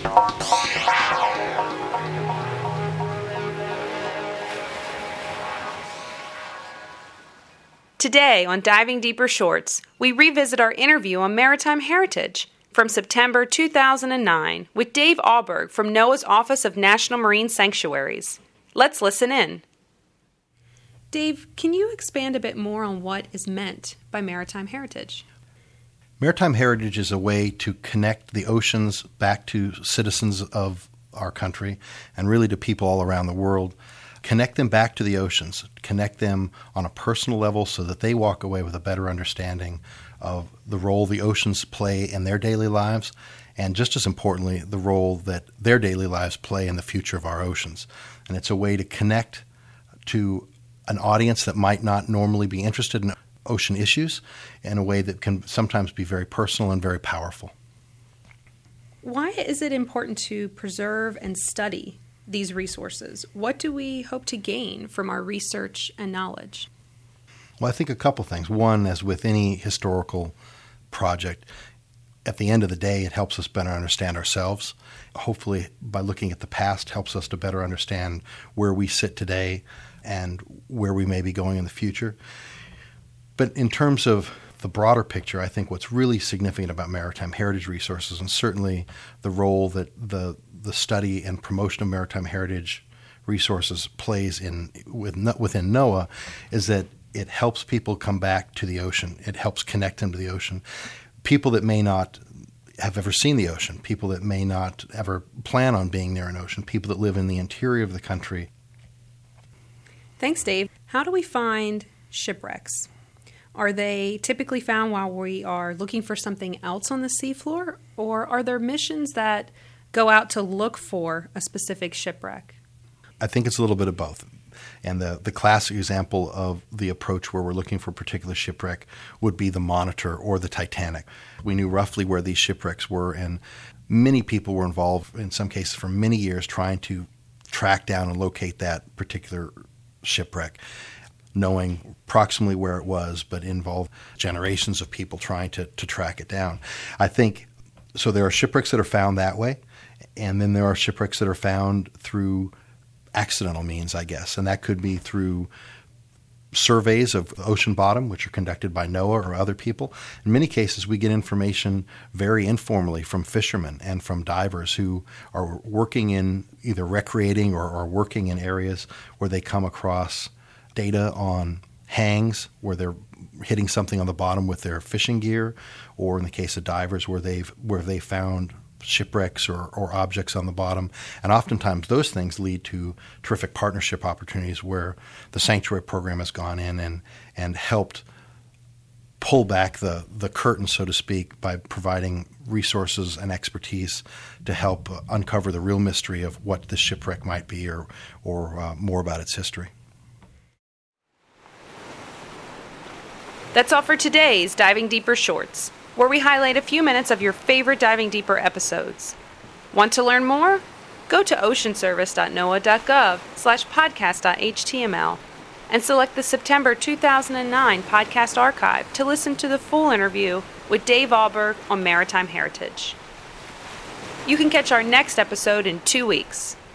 Today on Diving Deeper Shorts, we revisit our interview on maritime heritage from September 2009 with Dave Ahlberg from NOAA's Office of National Marine Sanctuaries. Let's listen in. Dave, can you expand a bit more on what is meant by maritime heritage? Maritime heritage is a way to connect the oceans back to citizens of our country and really to people all around the world. Connect them back to the oceans, connect them on a personal level so that they walk away with a better understanding of the role the oceans play in their daily lives, and just as importantly, the role that their daily lives play in the future of our oceans. And it's a way to connect to an audience that might not normally be interested in ocean issues in a way that can sometimes be very personal and very powerful. Why is it important to preserve and study these resources? What do we hope to gain from our research and knowledge? Well, I think a couple things. One, as with any historical project, at the end of the day, it helps us better understand ourselves. Hopefully, by looking at the past, helps us to better understand where we sit today and where we may be going in the future. But in terms of the broader picture, I think what's really significant about maritime heritage resources, and certainly the role that the study and promotion of maritime heritage resources plays within NOAA, is that it helps people come back to the ocean. It helps connect them to the ocean. People that may not have ever seen the ocean, people that may not ever plan on being near an ocean, people that live in the interior of the country. Thanks, Dave. How do we find shipwrecks? Are they typically found while we are looking for something else on the seafloor, or are there missions that go out to look for a specific shipwreck? I think it's a little bit of both. And the classic example of the approach where we're looking for a particular shipwreck would be the Monitor or the Titanic. We knew roughly where these shipwrecks were, and many people were involved, in some cases for many years, trying to track down and locate that particular shipwreck, knowing approximately where it was, but involved generations of people trying to track it down. I think, so there are shipwrecks that are found that way, and then there are shipwrecks that are found through accidental means, I guess, and that could be through surveys of the ocean bottom, which are conducted by NOAA or other people. In many cases, we get information very informally from fishermen and from divers who are working in either recreating or working in areas where they come across data on hangs where they're hitting something on the bottom with their fishing gear, or in the case of divers where they found shipwrecks or objects on the bottom. And oftentimes those things lead to terrific partnership opportunities where the sanctuary program has gone in and helped pull back the curtain, so to speak, by providing resources and expertise to help uncover the real mystery of what the shipwreck might be or more about its history. That's all for today's Diving Deeper Shorts, where we highlight a few minutes of your favorite Diving Deeper episodes. Want to learn more? Go to oceanservice.noaa.gov/podcast.html and select the September 2009 podcast archive to listen to the full interview with Dave Ahlberg on maritime heritage. You can catch our next episode in 2 weeks.